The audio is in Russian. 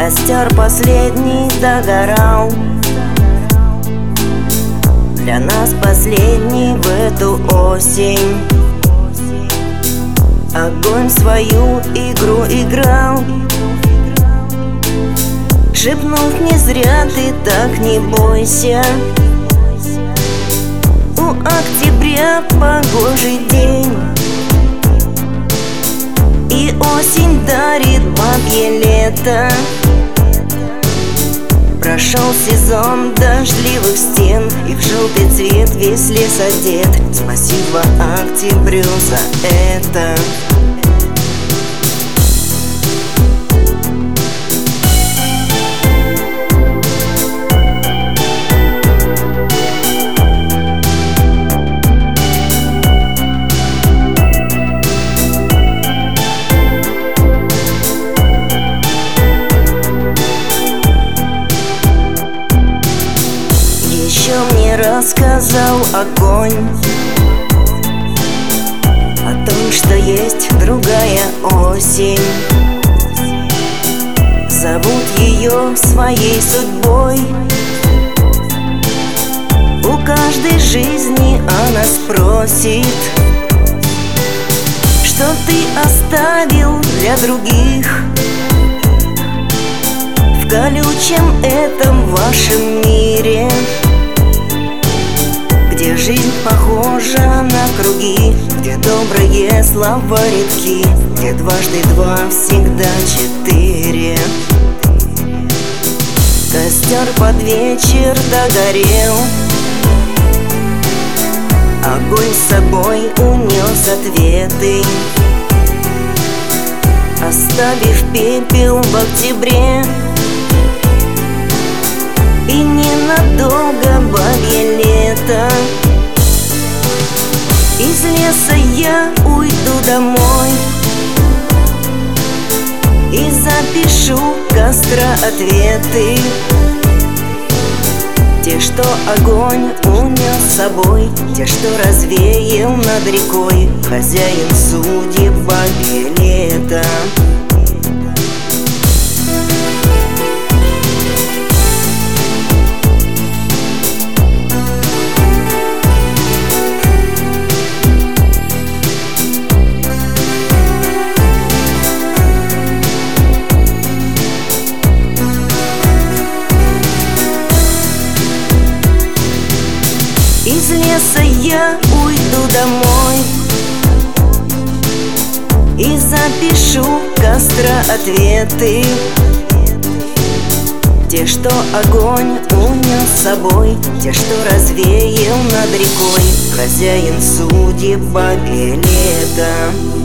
Костер последний догорал, для нас последний в эту осень. Огонь свою игру играл, шепнув: не зря ты так, не бойся. У октября погожий день, и осень дарит бабье лето. Прошел сезон дождливых стен, и в желтый цвет весь лес одет. Спасибо октябрю за это. Еще мне рассказал огонь о том, что есть другая осень. Зовут ее своей судьбой. У каждой жизни она спросит, что ты оставил для других в колючем этом вашем мире, где жизнь похожа на круги, где добрые слова редки, где дважды два всегда четыре. Костер под вечер догорел, огонь с собой унес ответы, оставив пепел в октябре. И ненадолго бабье лето. Из леса я уйду домой и запишу костра ответы, те, что огонь унес с собой, те, что развеял над рекой хозяин судеб бабье лето. Из леса я уйду домой и запишу костра ответы, те, что огонь унес с собой, те, что развеял над рекой хозяин судеб бабье лето.